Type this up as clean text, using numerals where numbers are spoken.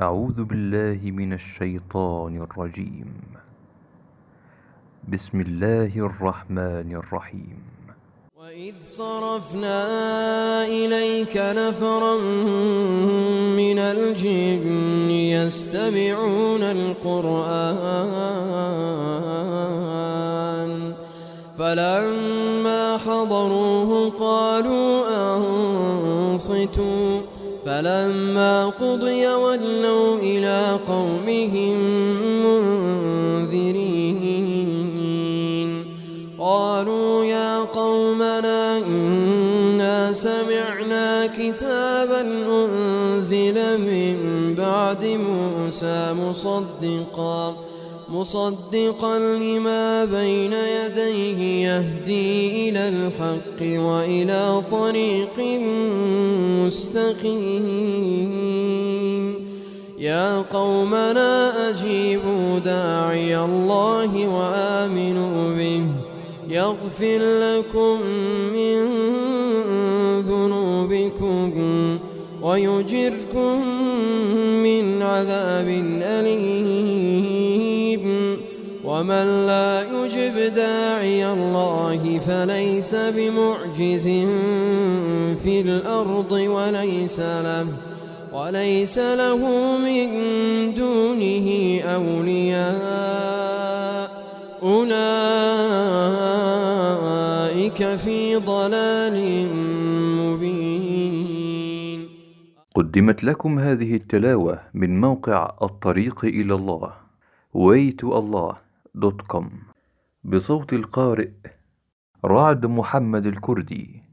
أعوذ بالله من الشيطان الرجيم. بسم الله الرحمن الرحيم. وإذ صرفنا إليك نفرا من الجن يستمعون القرآن فلما حضروه قالوا أنصتوا فلما قضي ولوا إلى قومهم منذرين قالوا يا قومنا إنا سمعنا كتابا أنزل من بعد موسى مصدقا لما بين يديه يهدي إلى الحق وإلى طريق مستقيم يا قومنا أجيبوا داعي الله وآمنوا به يغفر لكم من ذنوبكم ويجركم من عذاب أليم ومن لا يجب داعي الله فليس بمعجز في الأرض وليس له من دونه أولياء أولئك في ضلال مبين. قدمت لكم هذه التلاوة من موقع الطريق إلى الله waytoallah.com بصوت القارئ رعد محمد الكردي.